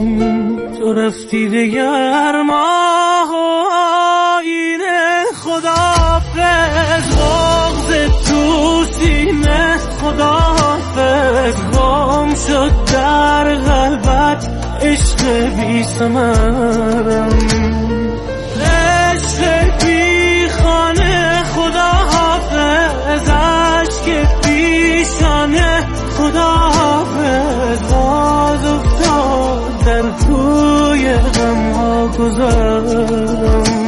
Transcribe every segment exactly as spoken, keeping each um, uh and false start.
تو رفتی دگر ماه و آینه خداحافظ بغض تو سینه خداحافظ گم شد در قلبت عشق بی ثمرم عشق بی خانه خداحافظ عشق پیشانه خداحافظ باز افتاد در کوی غم ها گذارم.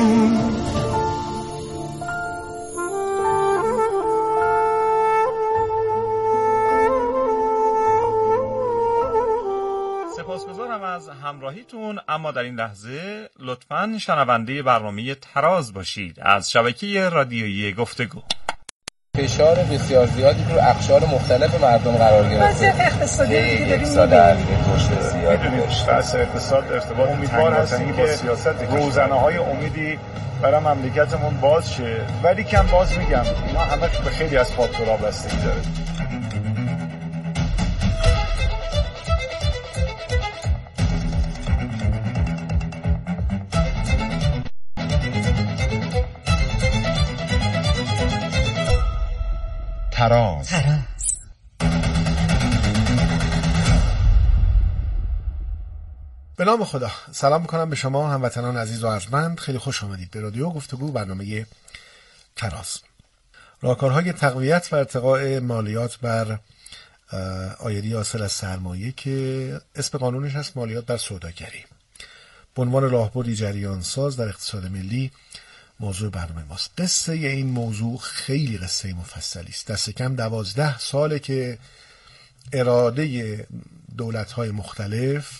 سپاسگزارم از همراهیتون، اما در این لحظه لطفاً شنونده برنامه تراز باشید از شبکه رادیویی گفتگو. فشار بسیار زیادی رو اقشار مختلف مردم قرار گرفته. وضعیت اقتصادی دیگه داریم سال اخیر رشد زیادی داشت. بحث اقتصاد ارتباط امیدوار هستیم که روزنه‌های امیدی برای مملکتمون باز شه، ولی کم باز میگم اینا همه به خیلی از فاکتورها بستگی داره. تراز. به نام خدا. سلام میکنم به شما هموطنان عزیز و ارجمند. خیلی خوش آمدید به رادیو گفتگو، برنامه تراز. راهکارهای تقویت و ارتقاء مالیات بر عایدی حاصل از سرمایه که اسم قانونش هست مالیات بر سوداگری، به عنوان راهبردی جریان ساز در اقتصاد ملی موضوع برنامه ماست. قصه این موضوع خیلی قصه مفصلی است. دست کم دوازده ساله که اراده دولت‌های مختلف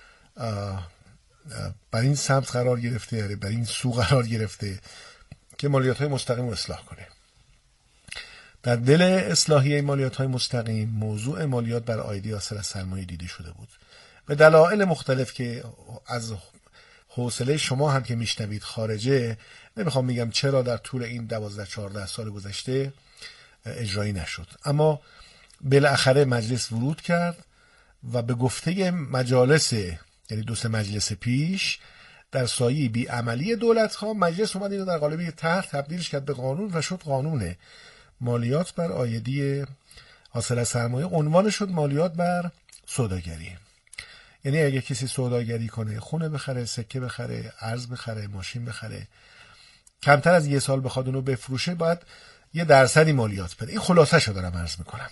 بر این سمت قرار گرفته، بر این سو قرار گرفته که مالیات‌های مستقیم رو اصلاح کنه. در دل اصلاحیه مالیات‌های مستقیم موضوع مالیات بر عایدی حاصل از سرمایه دیده شده بود، به دلایل مختلف که از حوصله شما هم که میشنوید خارجه. نمیخوام میگم چرا در طول این دوازده چهارده سال گذشته اجرایی نشد، اما بالاخره مجلس ورود کرد و به گفته مجالس، یعنی دو سه مجلس پیش، در سایه بی عملی دولت ها مجلس اومد اینو در قالب طرح تبدیلش کرد به قانون و شد قانون مالیات بر عایدی حاصل از سرمایه. عنوانش شد مالیات بر سوداگری. یعنی اگه کسی سوداگری کنه، خونه بخره، سکه بخره، ارز بخره، ماشین بخره، کمتر از یه سال بخواد اونو بفروشه، باید یه درصدی مالیات بده. این خلاصه‌شو دارم عرض میکنم.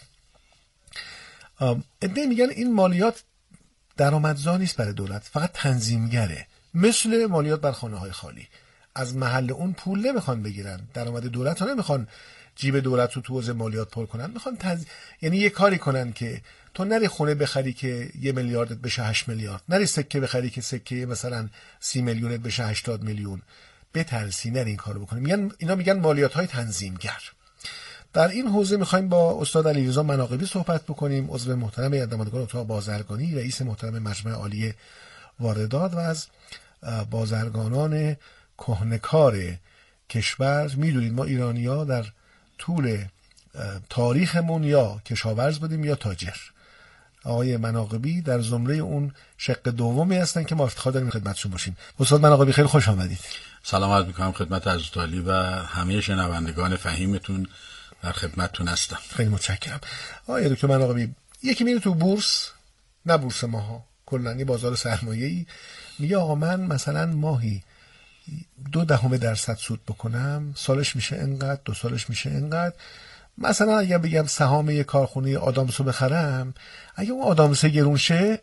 عده میگن این مالیات درآمدزا نیست برای دولت، فقط تنظیمگره، مثل مالیات بر خانه‌های خالی. از محل اون پول نمیخوان بگیرن، درآمد دولت ها نمیخوان جیب دولت رو تو حوزه مالیات پر کنن، میخوان تنظیم، یعنی یه کاری کنن که تو نری خونه بخری که یه میلیاردت بشه هشت میلیارد، نری سکه بخری که سکه مثلا سی میلیونت بشه هشتاد میلیون، بترسی نری این کارو بکنی. میگن اینا میگن مالیات های تنظیمگر. در این حوزه میخوایم با استاد علیرضا مناقبی صحبت بکنیم، عضو محترم اردماندگان اتاق بازرگانی، رئیس محترم مجمع عالی واردات و از بازرگانان کهنکار کشور. میدونید ما ایرانی‌ها در طول تاریخمون یا کشاورز بودیم یا تاجر. آقای مناقبی در زمره اون شق دومی هستن که ما افتخار داریم خدمتشون باشیم. استاد مناقبی خیلی خوش آمدید. سلام عرض می‌کنم خدمت حضرت عالی و همه شنوندگان فهیمتون، در خدمتتون هستم. خیلی متشکرم. آقای دکتر مناقبی، یکی میره تو بورس، نه بورس ماها، کلاً یه بازار سرمایه‌ای، میگه آقا من مثلا ماهی دو دهم درصد سود بکنم، سالش میشه انقدر، دو سالش میشه انقدر. مثلا اگه بگم سهام یک کارخونه آدامسو بخرم، اگه اون آدامسه گرون شه،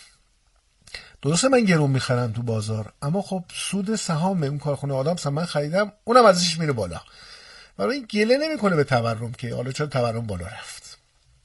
درسته من گرون میخرم تو بازار، اما خب سود سهام اون کارخونه آدامس من خریدم اونم ازش میره بالا. برای این گله نمیکنه به تورم که حالا چرا تورم بالا رفت.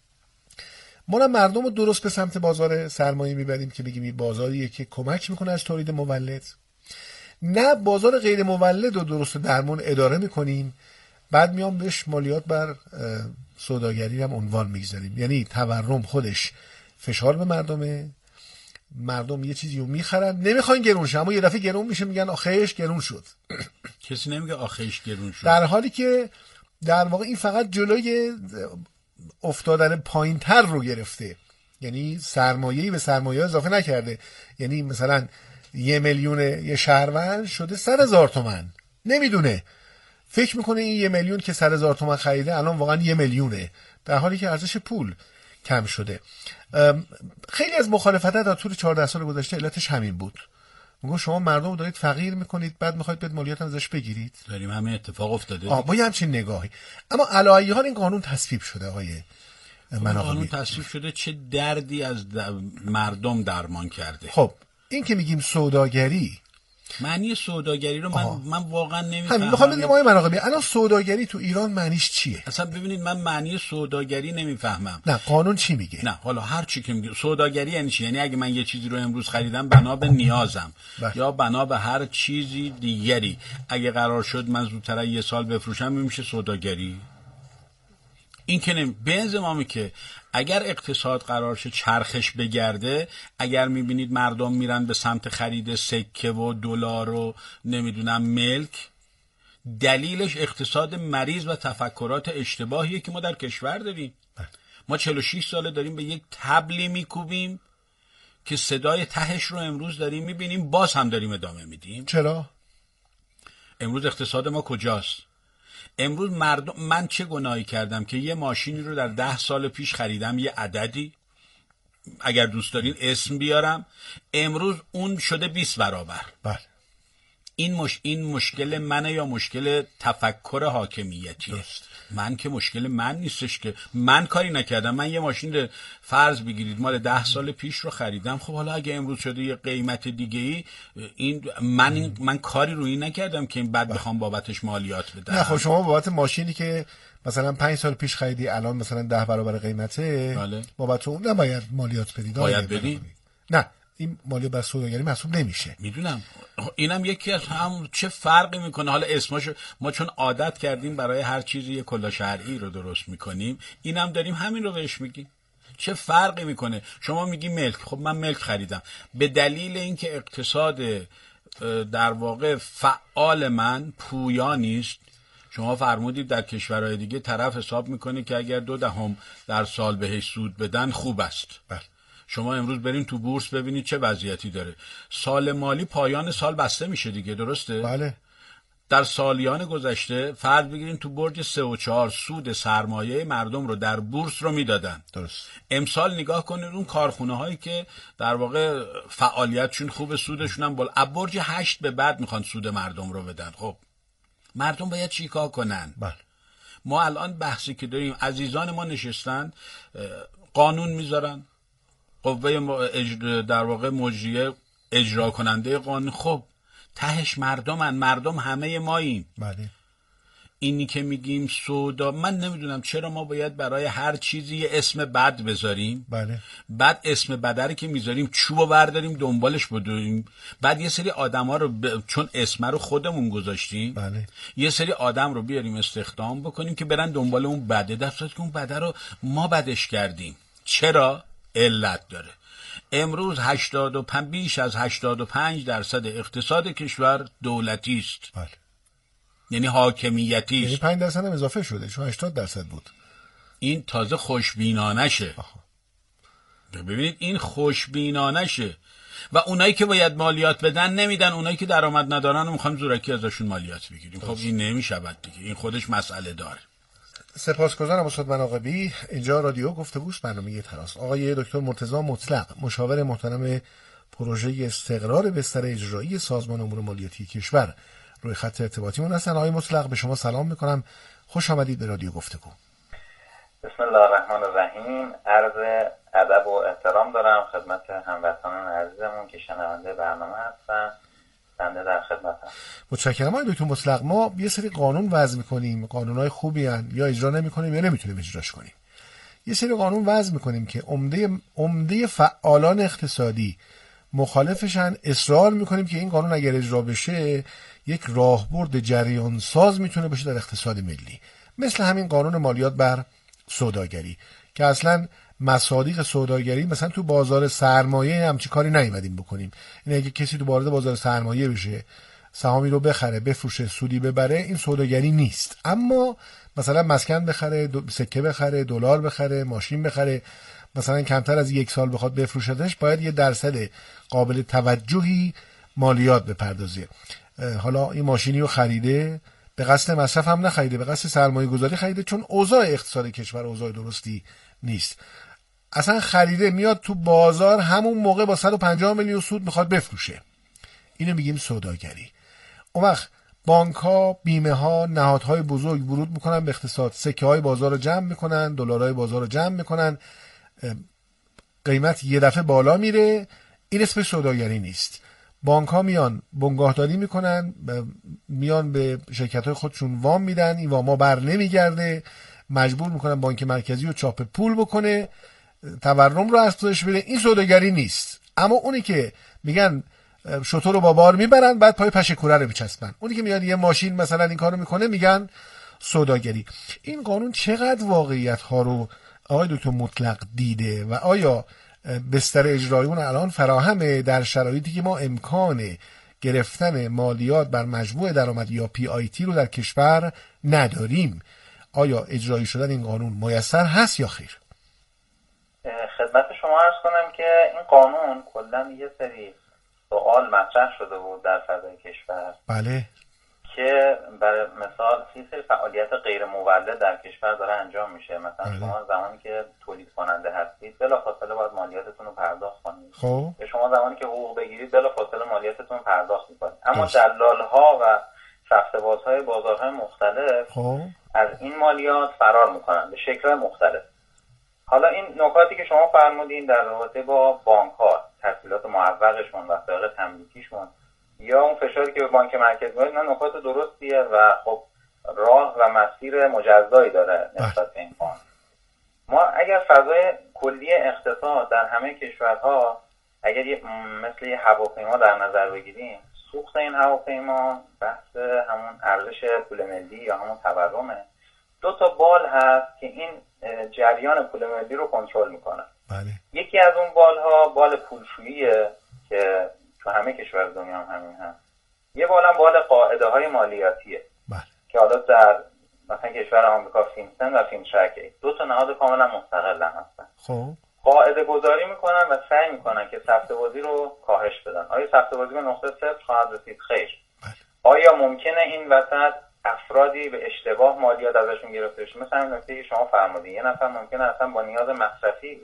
ما مردم رو درست به سمت بازار سرمایه میبریم که بگیم این بازاریه که کمک میکنه از تولید مولد، نه بازار غیر مولد رو درست درمون اداره میکنیم، بعد میام بهش مالیات بر سوداگری هم عنوان میگذاریم. یعنی تورم خودش فشار به مردمه، مردم یه چیزی رو میخرن نمیخوان گرون شه، اما یه دفعه گرون میشه میگن آخیش گرون شد. کسی نمیگه آخیش گرون شد، در حالی که در واقع این فقط جلوی افتادن پایین تر رو گرفته. یعنی سرمایه‌ای به سرمایه اضافه نکرده. یعنی مثلا یه میلیون یه شهروند شده صد هزار تومن، نمیدونه، فکر میکنه این یه میلیون که صد هزار تومن خریده الان واقعا یه میلیونه، در حالی که ارزش پول کم شده. خیلی از مخالفت‌ها در طول چهارده سال گذشته علتش همین بود. میگم شما مردم دارید فقیر میکنید، بعد میخواید بهت مالیات هم ازش بگیرید. داریم همین اتفاق افتاده. آه با یه همچین نگاهی. اما علی ای حال این قانون تصویب شده آقای مناقبی. قانون تصویب شده، چه دردی از در مردم درمان کرده. خب این که میگیم سوداگری، معنی سوداگری رو من آه. من واقعا نمیفهمم. همین میخوام بگم آقای مناقبی الان سوداگری تو ایران معنیش چیه؟ اصلا ببینید من معنی سوداگری نمیفهمم. نه قانون چی میگه؟ نه حالا هر چی که میگه سوداگری یعنی چی؟ یعنی اگه من یه چیزی رو امروز خریدم بنا به نیازم بله. یا بنا به هر چیزی دیگری، اگه قرار شد من زودتر یه سال بفروشم میشه سوداگری. این که نمی... به انضمامی که اگر اقتصاد قرار شه چرخش بگرده، اگر میبینید مردم میرن به سمت خرید سکه و دلار و نمیدونم ملک، دلیلش اقتصاد مریض و تفکرات اشتباهیه که ما در کشور داریم. ما چهل و شش ساله داریم به یک طبلی میکوبیم که صدای تهش رو امروز داریم میبینیم، باز هم داریم ادامه میدیم. چرا؟ امروز اقتصاد ما کجاست؟ امروز مردم، من چه گناهی کردم که یه ماشینی رو در ده سال پیش خریدم یه عددی، اگر دوست دارین اسم بیارم، امروز اون شده بیست برابر. بله. این مش... این مشکل منه یا مشکل تفکر حاکمیتیه؟ درست. من که مشکل من نیستش، که من کاری نکردم. من یه ماشین فرض بگیرید مال ده سال پیش رو خریدم، خب حالا اگه امروز شده یه قیمت دیگه ای، این من این من کاری روی نکردم که این بعد بخوام بابتش مالیات بدم. نه خب شما بابت ماشینی که مثلا پنج سال پیش خریدی الان مثلا ده برابر قیمته، بله. بابت اون نباید مالیات بدید. باید بدید. نه این مالیات بر سوداگری محسوب نمیشه. میدونم اینم یکی از هم، چه فرقی میکنه حالا اسمشو ما چون عادت کردیم برای هر چیزی یه کلا شرعی رو درست میکنیم، اینم داریم همین رو بهش میگیم. چه فرقی میکنه؟ شما میگی ملک، خب من ملک خریدم به دلیل اینکه اقتصاد در واقع فعال من پویا نیست. شما فرمودید در کشورهای دیگه طرف حساب میکنه که اگر دو دهم در سال بهش سود بدن خوب است. بله. شما امروز برین تو بورس ببینید چه وضعیتی داره. سال مالی پایان سال بسته میشه دیگه، درسته؟ بله. در سالیان گذشته فرض بگیرین تو برج سه و چهار سود سرمایه مردم رو در بورس رو میدادن. درست. امسال نگاه کنید اون کارخونه هایی که در واقع فعالیتشون خوب، سودشون هم بالا، از برج هشت به بعد میخوان سود مردم رو بدن. خب مردم باید چیکار کنن؟ بله. ما الان بحثی که داریم، عزیزان ما نشستن قانون میذارن، قوه در واقع مجریه اجرا کننده قانون، خب تهش مردمن، مردم همه ماییم. بله. اینی که میگیم سودا، من نمیدونم چرا ما باید برای هر چیزی یه اسم بد بذاریم. بله. بعد اسم بدری که میذاریم چوبو برداریم دنبالش بدویم. بعد یه سری آدما رو ب... چون اسم رو خودمون گذاشتیم، بله. یه سری آدم رو بیاریم استخدام بکنیم که برن دنبال اون بده، در صورتی که اون بده رو ما بدش کردیم. چرا؟ علت داره. امروز هشتاد و پنج بیش از هشتاد و پنج درصد اقتصاد کشور دولتی است. بله. یعنی حاکمیتی است. یعنی پنج درصد هم اضافه شده، چون هشتاد درصد بود. این تازه خوشبینانشه. ببینید این خوشبینانشه. و اونایی که باید مالیات بدن نمیدن، اونایی که درآمد ندارن رو میخوایم زورکی ازشون مالیات بگیریم. خب این نمیشه دیگه، این خودش مسئله داره. سپاسگزارم استاد مناقبی. اینجا رادیو گفتگوست، برنامه تراس. آقای دکتر مرتضی مطلق، مشاور محترم پروژه استقرار بستر اجرایی سازمان امور مالیاتی کشور، روی خط ارتباطیمون هستن. آقای مطلق به شما سلام میکنم، خوش آمدید به رادیو گفتگو. بسم الله الرحمن الرحیم. عرض ادب و احترام دارم خدمت هموطنان عزیزمون که شنونده برنامه هستن. بنده در خدمتم. متشکرم. آقای دکتر مطلق، ما یه سری قانون وضع میکنیم، قانونای خوبی هن، یا اجرا نمیکنیم یا نمیتونیم اجراش کنیم. یه سری قانون وضع میکنیم که عمده عمده فعالان اقتصادی مخالفشن، اصرار میکنیم که این قانون اگر اجرا بشه یک راهبرد جریان ساز میتونه باشه در اقتصاد ملی، مثل همین قانون مالیات بر سوداگری که اصلا مصادیق سوداگری مثلا تو بازار سرمایه همچی کاری نیومدیم بکنیم. این اگه کسی تو وارد بازار سرمایه بشه، سهامی رو بخره، بفروشه، سودی ببره، این سوداگری نیست. اما مثلا مسکن بخره، سکه بخره، دلار بخره، ماشین بخره، مثلا کمتر از یک سال بخواد بفروشدش، باید یه درصد قابل توجهی مالیات بپردازه. حالا این ماشینی رو خریده، به قصد مصرف هم نخریده، به قصد سرمایه گذاری خریده، چون اوضاع اقتصاد کشور اوضاع درستی نیست، اصلا خریده، میاد تو بازار همون موقع با صد و پنجاه میلیون سود میخواد بفروشه. اینو میگیم سوداگری. اون وقت بانک ها، بیمه ها، نهادهای بزرگ ورود میکنن به اقتصاد، سکه های بازار رو جمع میکنن، دلارهای بازار رو جمع میکنن، قیمت یه دفعه بالا میره. این اسمش سوداگری نیست. بانک ها میان بنگاهداری میکنن، میان به شرکت های خودشون وام میدن، این وام ها بر نمیگرده، مجبور میکنن بانک مرکزی رو چاپ پول بکنه، تورم رو از خودش بده. این سوداگری نیست. اما اونی که میگن شتر رو با بار میبرن بعد پای پشه کوره رو میچسبن، اونی که میاد یه ماشین مثلا این کارو میکنه، میگن سوداگری. این قانون چقدر واقعیت ها رو آقای دکتر مطلق دیده و آیا بستر اجرایی اون الان فراهمه در شرایطی که ما امکان گرفتن مالیات بر مجموع درآمد یا پی آی تی رو در کشور نداریم؟ آیا اجرایی شدن این قانون میسر هست یا خیر؟ خدمت شما عرض کنم که این قانون کلا یه سری سوال مطرح شده بود در فضای کشور. بله. که برای مثال یه سری فعالیت غیر مولد در کشور داره انجام میشه. مثلا بله. شما زمانی که تولید کننده هستید بلافاصله باید مالیاتتون رو پرداخت کنید. خب. یا شما زمانی که حقوق بگیرید بلافاصله مالیاتتون رو پرداخت میکنید. اما دلال‌ها و رفته‌بازهای بازارهای مختلف خب. از این مالیات فرار میکنن به شکل‌های مختلف. حالا این نکاتی که شما فرمودین در رابطه با بانک‌ها، تسهیلات معوقشون و سابقه تملیکیشون یا اون فشاری که به بانک مرکزی میاد، نه نکات درستیه و خب راه و مسیر مجزایی داره نسبت به این قانون. ما اگر فضای کلی اقتصاد در همه کشورها اگر یه مثل یه هواپیما در نظر بگیریم، سوخت این هواپیما بحث همون ارزش پول ملی یا همون تورمه. دو تا بال هست که این جریان پول ملی رو کنترل میکنه. بله. یکی از اون بالها بال پولشوییه که تو همه کشور دنیا هم همین هست. یه بالم بال قاعده های مالیاتیه. بله. که حالا در مثلا کشور آمریکا فینسن و فینترک دو تا نهاد کاملا مستقل هستن. خب قاعده گذاری میکنن و سعی میکنن که سفته بازی رو کاهش بدن. آیا سفته بازی به نقطه صفر خواهد رسید؟ خیر. بله. آیا ممکنه این وسط افرادی به اشتباه مالیات ازشون گرفته بشه؟ مثلا این نکته که شما فرمودین، یه نفر ممکنه اصلا با نیاز مصرفی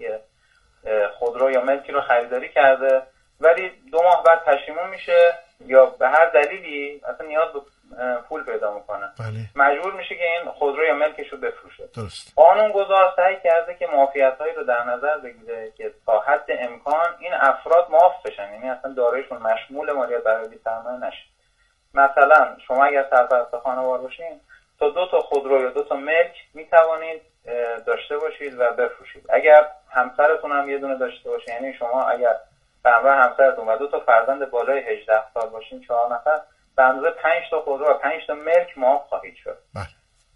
خودرو یا ملکی رو خریداری کرده ولی دو ماه بعد پشیمون میشه یا به هر دلیلی اصلا نیاز به پول پیدا میکنه. بله. مجبور میشه که این خودرو یا ملکش رو بفروشه. درست. قانون گذار سعی کرده که معافیت‌هایی رو در نظر بگیره که تا حد امکان این افراد معاف بشن، یعنی اصلا داراییشون مشمول مالیات برای بی‌سرمایه نشه. مثلا شما اگر سرپرست خانوار باشین تا دو تا خودرو یا دو تا ملک میتوانید داشته باشید و بفروشید. اگر همسرتون هم یه دونه داشته باشه، یعنی شما اگر به همراه همسرتون و دو تا فرزند بالای هجده سال باشین، چهار نفر، به اندازه پنج تا خودرو و پنج تا ملک معاف خواهید شد. بله.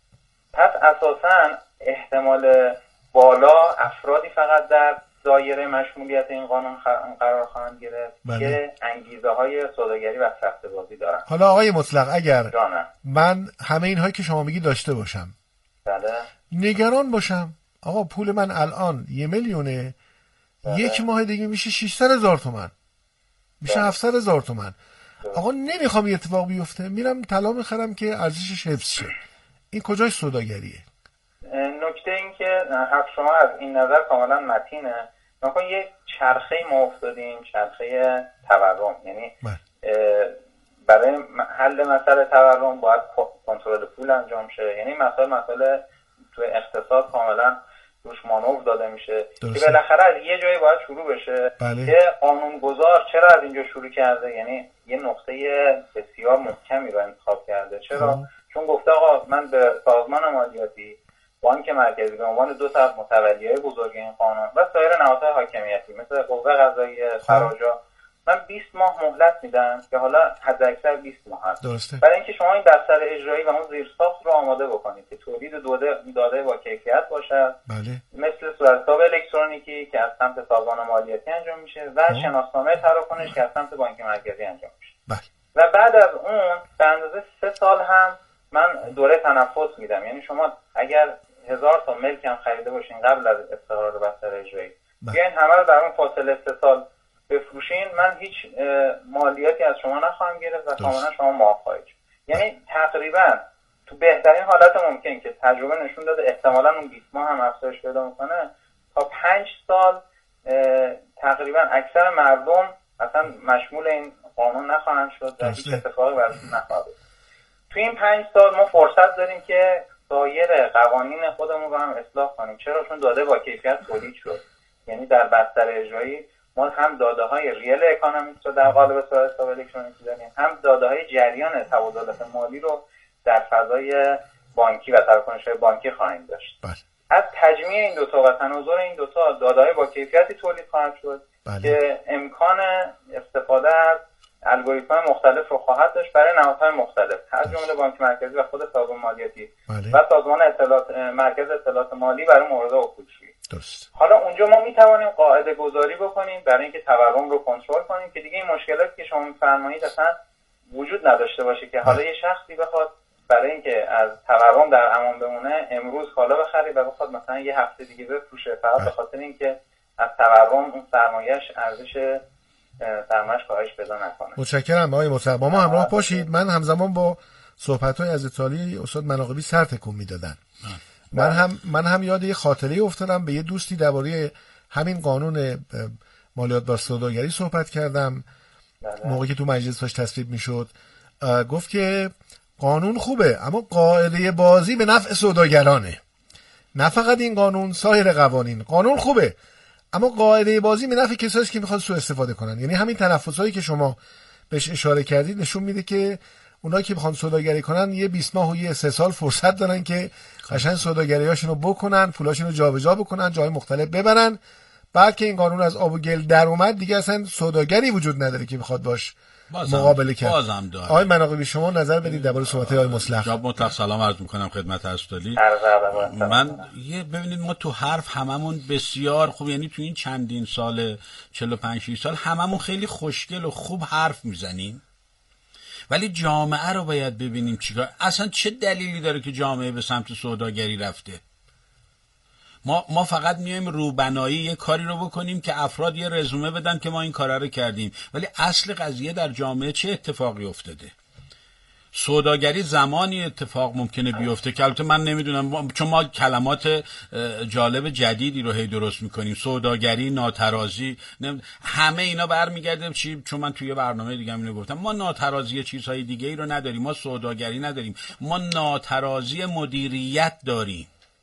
پس اساساً احتمال بالا افرادی فقط در دایره مشمولیت این قانون قرار خواهند گرفت بله. که انگیزه های سوداگری و سفته بازی دارن. حالا آقای مطلق اگر جانم. من همه اینهایی که شما میگی داشته باشم بله. نگران باشم آقا پول من الان یه میلیونه بله. یک ماه دیگه میشه ششصد هزار تومن، میشه هفتصد هزار تومن. آقا نمیخوام یه اتفاق بیفته، میرم طلا میخرم که ارزشش حفظ شه. این کجای سوداگریه؟ نکته این که حرف شما از این نظر کاملا متینه. نکن یک چرخه ما افتادیم، چرخه تورم، یعنی برای حل مسئله تورم باید کنترل پول انجام شه. یعنی مسئله مسئله تو اقتصاد کاملا روش مانور داده میشه درسته. که بالاخره از یه جایی باید شروع بشه بله. که قانونگذار چرا از اینجا شروع کرده، یعنی یه نقطه بسیار محکمی رو انتخاب کرده. چرا؟ آه. چون گفته آقا من به سازمان مالیاتی، بانک مرکزی به عنوان دو تا متولیای بزرگ این قانون و سایر نهادهای حاکمیتی مثل قوه قضاییه، خراجا، من بیست ماه مهلت میدم که حالا حداکثر بیست ماه هست. درسته. برای اینکه شما این بستر اجرایی و اون زیرساخت رو آماده بکنید که تولید داده داده با کیفیت باشه. بله. مثل صورتحساب الکترونیکی که از سمت سازمان مالیاتی انجام میشه و آه. شناسنامه تراکنش که از سمت بانک مرکزی انجام میشه. بله. و بعد از اون به اندازه سه سال هم من دوره تنفس میدم. یعنی شما اگر هزار تا ملک هم خریده باشین قبل از استقرار بستر اجرایی بیاین همه رو در اون فاصله سه سال بفروشین، من هیچ مالیاتی از شما نخواهم گرفت و کاملا شما معاف خواهید شد. یعنی تقریبا تو بهترین حالت ممکن که تجربه نشون داده احتمالاً اون بیست ماه هم افزایش پیدا میکنه، تا پنج سال تقریبا اکثر مردم اصلا مشمول این قانون نخواهند شد و هیچ اتفاقی براشون نخواهد افتاد. تو این پنج سال ما فرصت داریم که سایر قوانین خودمون رو هم اصلاح کنیم. چرا؟ چون داده با کیفیت تولید شد. یعنی در بستر اجرایی ما هم داده های ریل اکانومیکس رو در قالب صورت حساب الکترونیکی داریم، هم داده های جریان تبادلات مالی رو در فضای بانکی و تراکنش‌های بانکی خواهیم داشت. بله. از تجمیع این دوتا و تناظر این دوتا داده‌های با کیفیتی تولید خواهد شد. بله. که امکان استفاده از الگوریتم‌های مختلف رو خواهد داشت برای نهادهای مختلف، از جمله بانک مرکزی و خود سازمان مالیاتی. بله. و سازمان اطلاعات مرکز اطلاعات مالی برای مورد عقودشویی. درست. حالا اونجا ما میتوانیم قاعده گذاری بکنیم برای اینکه تورم رو کنترل کنیم که دیگه این مشکلاتی که شما می‌فرمایید اصلا وجود نداشته باشه که حالا یه شخصی بخواد برای اینکه از تورم در امان بمونه امروز کالا بخره و بخواد مثلا یه هفته دیگه بفروشه فقط به خاطر اینکه از تورم اون سرمایه‌اش ارزش سرمایه‌اش کاهش پیدا نکنه. متشکرم آقای مصطفی. با ما همراه باشید. من همزمان با صحبت‌های از ایتالیا استاد مناقبی سر تکون میدادن. من هم من هم یاد یه خاطره افتادم. به یه دوستی درباره همین قانون مالیات بر سوداگری صحبت کردم موقعی که تو مجلس داشت تصویب میشد. گفت که قانون خوبه اما قاعده بازی به نفع سوداگرانه. نه فقط این قانون، سایر قوانین. قانون خوبه اما قاعده بازی به نفع کسایی که میخواد سوء استفاده کنن. یعنی همین تنفسایی که شما بهش اشاره کردید نشون میده که اونایی که بخوان سوداگری کنن یه بیست ماه و یه سه سال فرصت دارن که قشنگ سوداگریاشونو بکنن، پولاشونو جابجا بکنن، جای مختلف ببرن. بعد که این قانون از آب و گل در اومد دیگه اصلا سوداگری وجود نداره که بخواد باش مقابله کرد. بازم داره. آقای مناقبی شما نظر بدید درباره صحبت های مصلح. جناب مطلق سلام عرض میکنم خدمت اسدالی. من یه ببینید ما تو حرف هممون بسیار خوب، یعنی تو این چندین سال چهل و پنج شصت سال هممون خیلی خوشگل و خوب حرف میزنیم، ولی جامعه رو باید ببینیم چیکار، اصلا چه دلیلی داره که جامعه به سمت سوداگری رفته. ما ما فقط میایم روبنایی یه کاری رو بکنیم که افراد یه رزومه بدن که ما این کارا رو کردیم، ولی اصل قضیه در جامعه چه اتفاقی افتاده؟ سوداگری زمانی اتفاق ممکنه بیفته که البته من نمیدونم، چون ما کلمات جالب جدیدی رو هی درست میکنیم، سوداگری، ناترازی، همه اینا برمیگرده چی؟ چون من توی برنامه دیگه اینو گفتم، ما ناترازی چیزهای دیگه ای رو نداریم، ما سوداگری نداریم، ما ناترازی مدیریت داریم.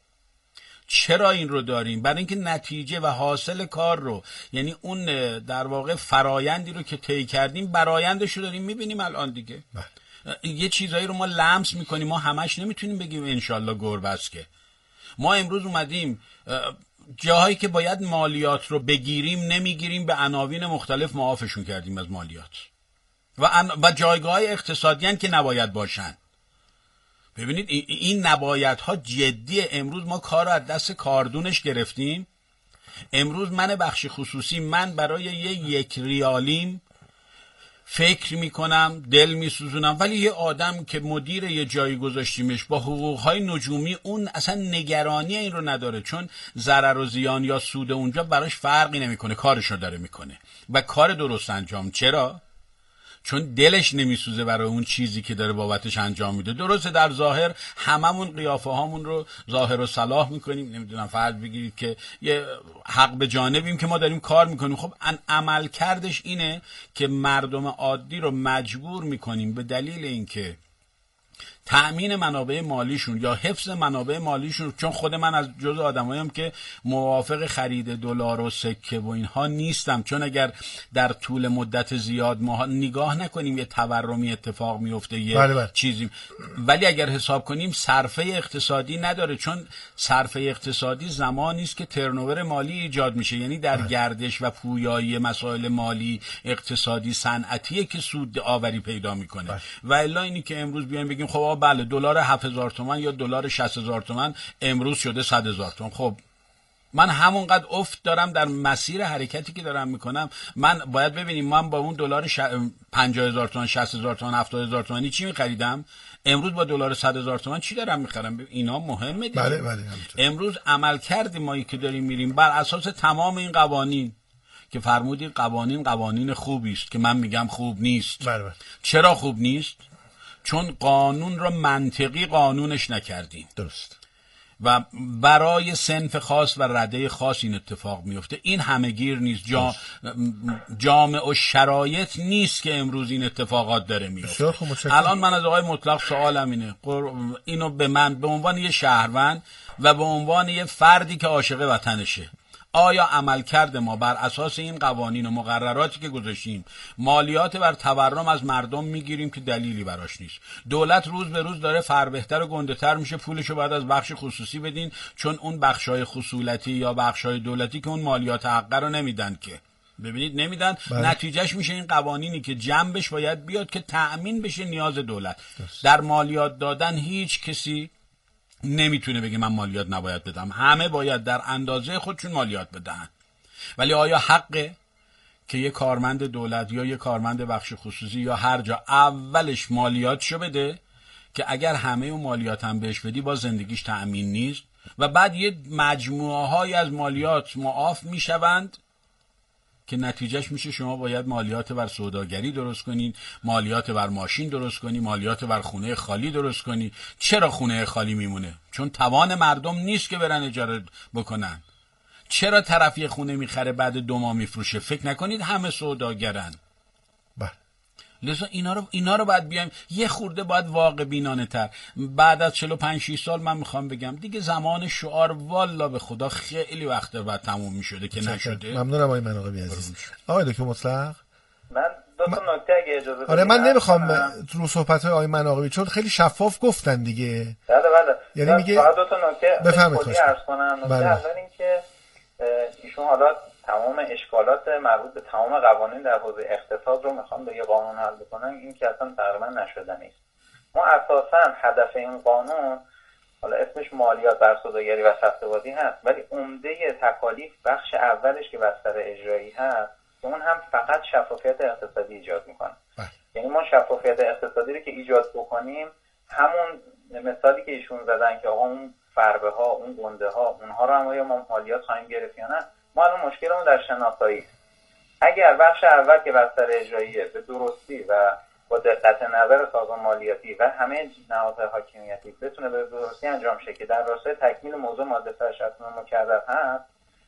چرا این رو داریم؟ برای اینکه نتیجه و حاصل کار رو، یعنی اون در واقع فرایندی رو که طی کردیم برآیندش رو داریم میبینیم الان دیگه. یه چیزایی رو ما لمس میکنیم، ما همش نمیتونیم بگیم انشالله گربست که. ما امروز اومدیم جاهایی که باید مالیات رو بگیریم نمیگیریم، به عناوین مختلف معافشون کردیم از مالیات و, ان... و جایگاه اقتصادیان که نباید باشن. ببینید این نبایدها جدیه. امروز ما کار رو از دست کاردونش گرفتیم. امروز من بخش خصوصی، من برای یه یک ریالیم فکر میکنم، دل میسوزونم، ولی یه آدم که مدیر یه جایی گذاشتیمش با حقوقهای نجومی، اون اصلا نگرانی این رو نداره، چون ضرر و زیان یا سود اونجا براش فرقی نمیکنه، کارشو داره میکنه و کار درست انجام. چرا؟ چون دلش نمیسوزه برای اون چیزی که داره بابتش انجام میده. درسته در ظاهر هممون قیافه هامون رو ظاهر و صلاح میکنیم، نمیدونم فرض بگیرید که یه حق به جانبیم که ما داریم کار میکنیم، خب عمل کردش اینه که مردم عادی رو مجبور میکنیم به دلیل اینکه تأمین منابع مالیشون یا حفظ منابع مالیشون، چون خود من از جزء آدماییم که موافق خرید دلار و سکه و اینها نیستم، چون اگر در طول مدت زیاد ما نگاه نکنیم یه تورمی اتفاق میفته یه بله بله. چیزی، ولی اگر حساب کنیم صرفه اقتصادی نداره، چون صرفه اقتصادی زمانی است که ترنوور مالی ایجاد میشه، یعنی در بله. گردش و پویایی مسائل مالی اقتصادی صنعتیه که سود آوری پیدا میکنه بله. و الا اینی که امروز بیایم بگیم خب بله دلار هفت هزار تومان یا دلار شصت هزار تومان امروز شده صد هزار تومان، خب من همونقدر افت دارم در مسیر حرکتی که دارم میکنم. من باید ببینیم من با اون دلار ش... پنجاه هزار تومان، شصت هزار تومان، هفتاد هزار تومانی چی میخریدم، امروز با دلار صد هزار تومان چی دارم میخرم. اینا مهمه دیگه. بله بله. امروز عمل کردیم ما که داریم میریم بر اساس تمام این قوانین که فرمودید قوانین قوانین خوبی است که من میگم خوب نیست. بله بله. چرا خوب نیست؟ چون قانون رو منطقی قانونش نکردیم. درست. و برای صنف خاص و رده خاص این اتفاق میفته. این همه‌گیر نیست. جا... جامع و شرایط نیست که امروز این اتفاقات داره میفته. الان من از آقای مطلق سوالم اینه، اینو به من به عنوان یه شهروند و به عنوان یه فردی که عاشق وطنشه، آیا عملکرد ما بر اساس این قوانین و مقرراتی که گذاشتیم مالیات بر تورم از مردم میگیریم که دلیلی براش نیست؟ دولت روز به روز داره فربهتر و گنده‌تر میشه، پولشو بعد از بخش خصوصی بدین، چون اون بخشای خصولتی یا بخشای دولتی که اون مالیات حقه رو نمیدن که. ببینید نمیدن. بله. نتیجهش میشه این قوانینی که جنبش باید بیاد که تأمین بشه نیاز دولت. دست. در مالیات دادن هیچ کسی نمیتونه بگه من مالیات نباید بدم، همه باید در اندازه خودشون مالیات بدن. ولی آیا حقه که یه کارمند دولت یا یه کارمند بخش خصوصی یا هر جا اولش مالیاتشو بده که اگر همه اون مالیات هم بهش بدی باز زندگیش تأمین نیست و بعد یه مجموعه های از مالیات معاف میشوند که نتیجهش میشه شما باید مالیات بر سوداگری درست کنین، مالیات بر ماشین درست کنی، مالیات بر خونه خالی درست کنی. چرا خونه خالی میمونه؟ چون توان مردم نیست که برن اجاره بکنن. چرا طرف یه خونه میخره بعد دو ماه میفروشه؟ فکر نکنید همه سوداگرن. بله. لذا اینا رو اینا رو باید بیایم یه خورده باید واقع بینانه تر. بعد از چهل و پنج شش سال من میخوام بگم دیگه زمان شعار والا به خدا خیلی وقت بعد تموم میشده که نشده. ممنونم آقای مناقبی عزیز. آقای دکتر مطلق، من دو تا نکته اگه اجازه بدید. آره من نمیخوام رو صحبت‌های آقای مناقبی چون خیلی شفاف گفتن دیگه. بله بله. یعنی میگه دو تا نکته خیلی عرض کنم. نکته اول این که ایشون حالا تمام اشکالات مربوط به تمام قوانین در حوزه اقتصاد رو میخوان به یه قانون حل بکنن، این که اصلا تقریبا نشدنی است. ما اساسا هدف این قانون حالا اسمش مالیات بر سوداگری و صف‌دوادی هست، ولی عمده تکالیف بخش اولش که بستر اجرایی هست که اون هم فقط شفافیت اقتصادی ایجاد میکنه. یعنی ما شفافیت اقتصادی رو که ایجاد بکنیم، همون مثالی که ایشون زدن که آقا اون فربه ها، اون گنده ها، اونها رو هم آیا ما مالیات خواهیم گرفت یا نه، ما الان مشکلمون در شناسایی. اگر بخش اول که بستر اجراییه به درستی و با دقت نظر سازمان مالیاتی و همه نهادهای حاکمیتی بتونه به درستی انجام شه که در راستای تکمیل موضوع ماده صد و شصت و نه مکرر هست،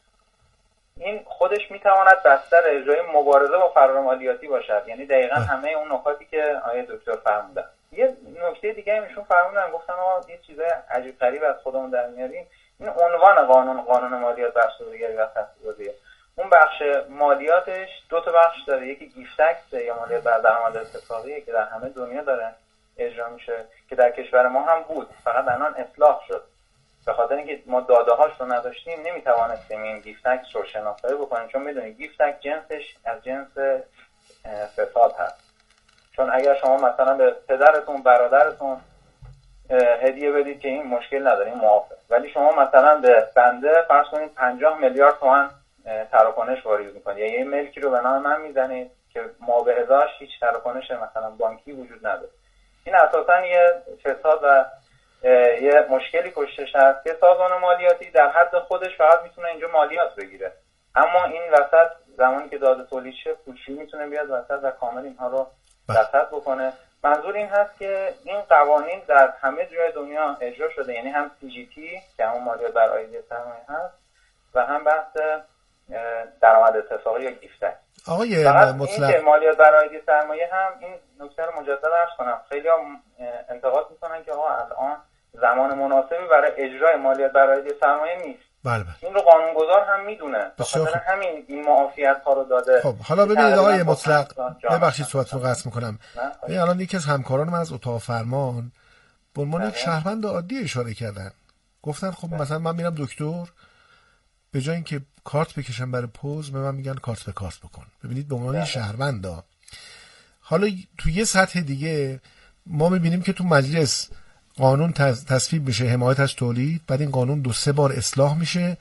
این خودش میتواند بستر اجرایی مبارزه با فرار مالیاتی باشد. یعنی دقیقاً همه اون نکاتی که آقای دکتر فرمودن. یه نکته دیگه هم ایشون فرمودن، گفتن آقا یه چیزای عجیب غریب از خودمون در میاریم. این عنوان قانون قانون مالیات بر سوداگری و صف‌دوادی، اون بخش مالیاتش دو تا بخش داره، یکی گیفت تکس یا مالیات بر درآمد اتفاقیه که در همه دنیا داره اجرا میشه، که در کشور ما هم بود، فقط الان اصلاح شد. به خاطر اینکه ما داده‌هاش رو نداشتیم نمیتوانستیم این گیفت تکس رو شناسایی بکنیم، چون میدونید گیفت تکس جنسش از جنس فساد هست. چون اگر شما مثلا به پدرتون برادرتون هدیه بدید که این مشکل نداره، این معافه، ولی شما مثلا به بنده فرض کنید پنجاه میلیارد تومان تراکنش واریز میکنید یا یه ملکی رو به نام من میزنید که ما به ازاش هیچ تراکنش مثلا بانکی وجود نداره، این اساسا یه فساد و یه مشکلی پشتش هست که سازمان مالیاتی در حد خودش فقط میتونه اینجا مالیات بگیره، اما این وسط زمانی که داده تولید شه پولشویی میتونه بیاد وسط و کامل اینها رو رصد بکنه. منظور این هست که این قوانین در همه جای دنیا اجرا شده، یعنی هم سی جی تی که همون مالیات بر عایدی سرمایه هست و هم بحث درآمد اتفاقی یا گیفت تکس. آقای مطلق این مالیات بر عایدی سرمایه هم این نکته رو مجدد عرض کنم، خیلی هم انتقاد میکنن که آقا الان زمان مناسبی برای اجرای مالیات بر عایدی سرمایه نیست. بله بله. این رو قانونگذار هم میدونه، به خاطر همین این معافیت ها رو داده. خب حالا ببینید آقای مطلق، ببخشید صحبت رو قطع میکنم. ببین الان یکی از همکاران من از اتاق فرمان به عنوان یک شهروند عادی اشاره کردن، گفتن خب مثلا من میرم دکتر، به جای اینکه کارت بکشم برای پوز به من میگن کارت به کارت بکن. ببینید به عنوان شهروندا. حالا تو یه سطح دیگه ما میبینیم که تو مجلس قانون تصویب میشه حمایت از تولید، بعد این قانون دو سه بار اصلاح میشه،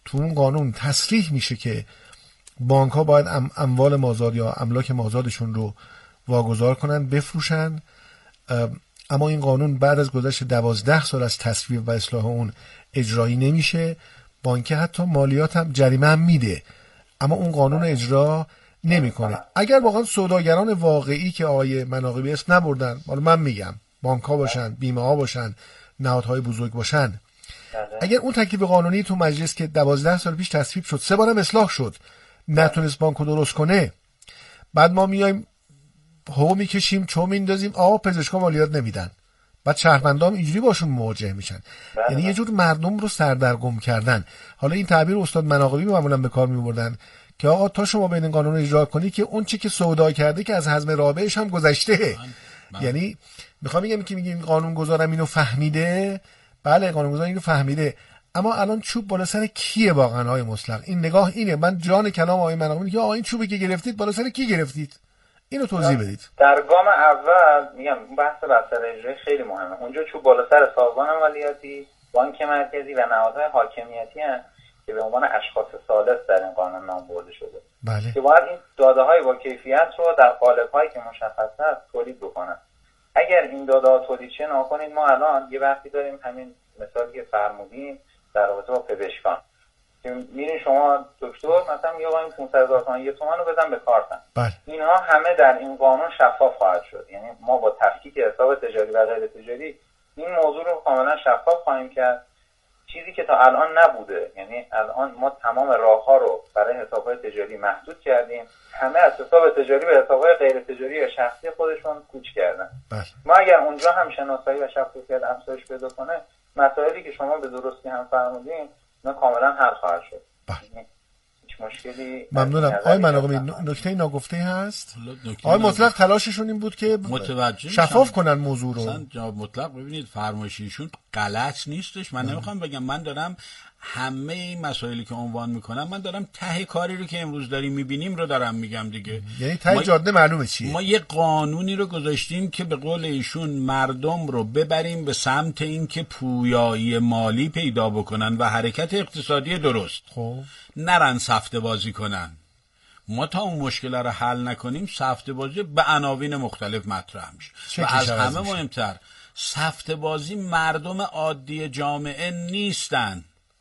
تو اون قانون تصریح میشه که بانک ها باید ام اموال مازاد یا املاک مازادشون رو واگذار کنن، بفروشن. اما این قانون بعد از گذشت دوازده سال از تصویب و اصلاح اون اجرایی نمیشه. بانک حتی مالیات هم جریمه هم میده، اما اون قانون اجرا نمیکنه. اگر واقعا سوداگران واقعی که آقای مناقبی اسم نبردن، حالا من میگم بانک ها باشن، بیمه ها باشن، نهادهای بزرگ باشن، اگر اون تکلیف قانونی تو مجلس که دوازده سال پیش تصویب شد، سه بارم اصلاح شد، نتونست بانکو درست کنه، بعد ما میایم هو میکشیم چو میندازیم آقا پزشکا مالیات نمیدن، بعد شهروندام اینجوری باشون مواجه میشن. یعنی یه جور مردم رو سردرگم کردن. حالا این تعبیر استاد مناقبی معمولا به کار میبردن که آقا تا شما به این قانون اجرا کنی که اون چی که سودا کرده که از حزم رابعش هم گذشته. یعنی میخوام بگم که میگیم قانون گذارم اینو فهمیده، بله قانون گذار اینو فهمیده، اما الان چوب بالا سر کیه واقعا آقای مطلق؟ این نگاه اینه. من جان کلام آقای مناقبی میگه آقا این چوبی که گرفتید بالا سر کی گرفتید؟ اینو توضیح بدید. در گام اول میگم بحث بستر اجرایی خیلی مهمه. اونجا چوب بالا سر سازمان مالیاتی، بانک مرکزی و نهادهای حاکمیتی هستند که به عنوان اشخاص ثالث در این قانون نام برده شده. بله. که باید این داده‌های با کیفیت رو در قالب‌هایی که مشخص است تولید بکنن. اگر این داده‌ها تولید شه نکنید، ما الان یه وقتی داریم همین مثالی که فرمودین در رابطه با پزشکان که میرین شما دکتر مثلا میگه آقا این پانصد هزار تومان یه تومان رو بدم به کارتم. بله. اینها همه در این قانون شفاف خواهد شد. یعنی ما با تفکیک حساب تجاری و غیر تجاری این موضوع رو کاملا شفاف خواهیم کرد، چیزی که تا الان نبوده. یعنی الان ما تمام راه‌ها رو برای حساب‌های تجاری محدود کردیم، همه از حساب تجاری به حساب‌های غیر تجاری یا شخصی خودشون کوچ کردن. بله. ما اگر اونجا هم شناسایی و شفافیت افزایش پیدا کنه، مسائلی که شما به درستی هم فرمودین اینا کاملا حل خواهد شد. بله. هیچ مشکلی. ممنونم. آقای مناقبی نکته ناگفته هست؟ آقای مطلق تلاششون این بود که شفاف کنن موضوع رو. مثلا جناب مطلق ببینید فرمایشیشون غلط نیستش. من نمیخوام بگم، من دارم همه این مسائلی که عنوان میکنم، من دارم ته کاری رو که امروز داریم میبینیم رو دارم میگم دیگه. یعنی ته جاده معلومه چیه. ما یه قانونی رو گذاشتیم که به قول ایشون مردم رو ببریم به سمت اینکه پویایی مالی پیدا بکنن و حرکت اقتصادی درست. خب نرن سفته بازی کنن. ما تا اون مشکل رو حل نکنیم سفته بازی به عناوین مختلف مطرح میشه. و از همه مهمتر سفته بازی مردم عادی جامعه نیستن.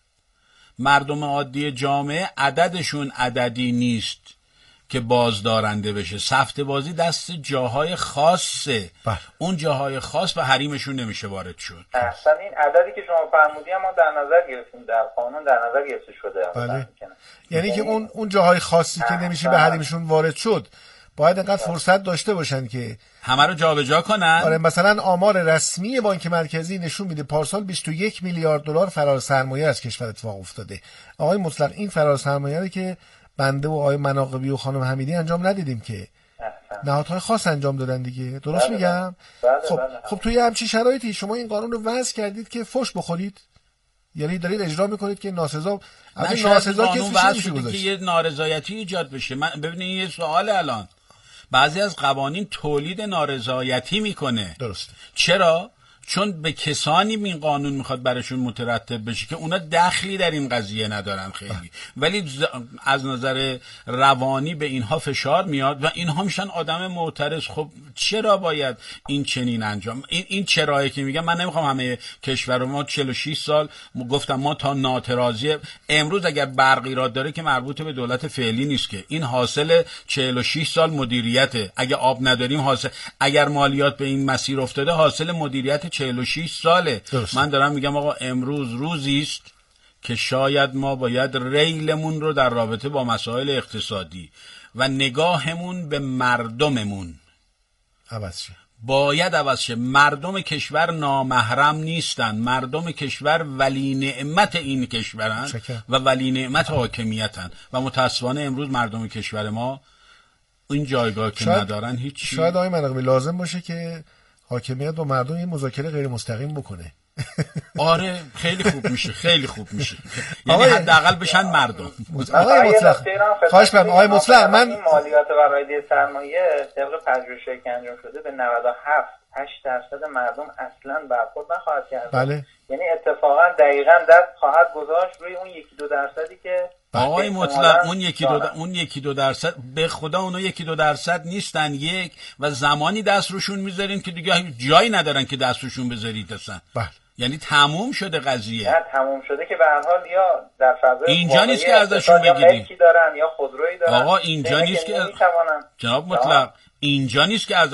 مردم عادی جامعه عددشون عددی نیست که بازدارنده بشه. سفته بازی دست جاهای خاصه. بله. اون جاهای خاص به حریمشون نمیشه وارد شد. اصلا این عددی که شما فرمودی ما در نظر گرفتیم، در قانون در نظر گرفته شده. بله. یعنی که اون اون جاهای خاصی که نمیشه به حریمشون وارد شد باید انقدر فرصت داشته باشن که همه رو جابجا کنن. آره، مثلا آمار رسمی بانک مرکزی نشون میده پارسال بیست و یک میلیارد دلار فرار سرمایه از کشور اتفاق افتاده. آقای مطلق این فرار سرمایه رو که بنده و آقای مناقبی و خانم حمیدی انجام ندیدیم که نهادهای خاص انجام دادن دیگه. درست بله میگم؟ بله خب بله. خب توی همچین شرایطی شما این قانون رو وضع کردید که فحش بخورید؟ یعنی دارید اجرا میکنید که ناسزا نه ناسزا کسی وضع شده که یه نارضایتی ایجاد بشه. من ببینید یه سوال الان، بعضی از قوانین تولید نارضایتی میکنه. درست. چرا؟ چون به کسانی این قانون میخواد براشون مترتب بشه که اونا دخلی در این قضیه ندارن خیلی، ولی از نظر روانی به اینها فشار میاد و اینها میشن آدم معترض. خب چرا باید این چنین انجام؟ این این چرایی که میگم، من نمیخوام همه کشور رو، ما چهل و شش سال گفتم ما تا ناترازی امروز اگر برق ایراد داره که مربوط به دولت فعلی نیست که، این حاصل چهل و شش سال مدیریته. اگه آب نداریم حاصل، اگر مالیات به این مسیر افتاده حاصل مدیریت چهل و شش ساله. درست. من دارم میگم آقا امروز روزی است که شاید ما باید ریلمون رو در رابطه با مسائل اقتصادی و نگاهمون به مردممون عوض شه. باید عوض شه. مردم کشور نامحرم نیستن. مردم کشور ولی نعمت این کشورن شکر. و ولی نعمت حاکمیتن و متاسفانه امروز مردم کشور ما این جایگاه که شاید ندارن هیچ. شاید آقای مناقبی لازم باشه که حاکمیت با مردم یه مذاکره غیر مستقیم بکنه. آره خیلی خوب میشه، خیلی خوب میشه. یعنی حداقل بشن مردم. آقای مطلق خواهش می‌کنم آقای مطلق، من این مالیات ورای سرمایه طبق پژوهشی که انجام شده به نود و هفت هشت درصد مردم اصلا برخورد نخواهد کرد. بله. یعنی اتفاقا دقیقاً دست خواهد گذاشت روی اون یکی دو درصدی که آقای مطلق اون یکی دو در... اون یکی دو درصد به خدا اونا یکی دو درصد نیستن، یک و زمانی دست روشون میذارین که دیگه جایی ندارن که دست روشون بذارید اصلا. بله. یعنی تموم شده قضیه. نه تموم شده که به هر حال یا در فضای اینجا نیست که ازشون بگیرید یا دارن یا خودرویی دارن. آقا اینجا نیست که جناب مطلق اینجا نیست که از